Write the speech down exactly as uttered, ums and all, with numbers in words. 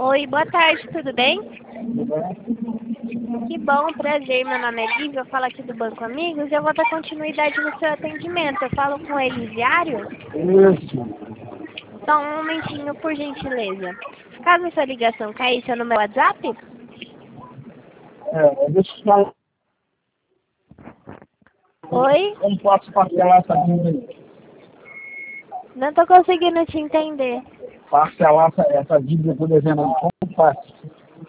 Oi, boa tarde, tudo bem? Que bom, prazer, meu nome é Lívia, eu falo aqui do Banco Amigos e eu vou dar continuidade no seu atendimento. Eu falo com o Elisiário? Isso. Só um momentinho, por gentileza. Caso essa ligação caísse no meu WhatsApp? É, deixa eu te falar. Oi? Como posso parcelar essa dívida aí? Não tô conseguindo te entender. Parcelar essa, essa dívida, por exemplo, como faço?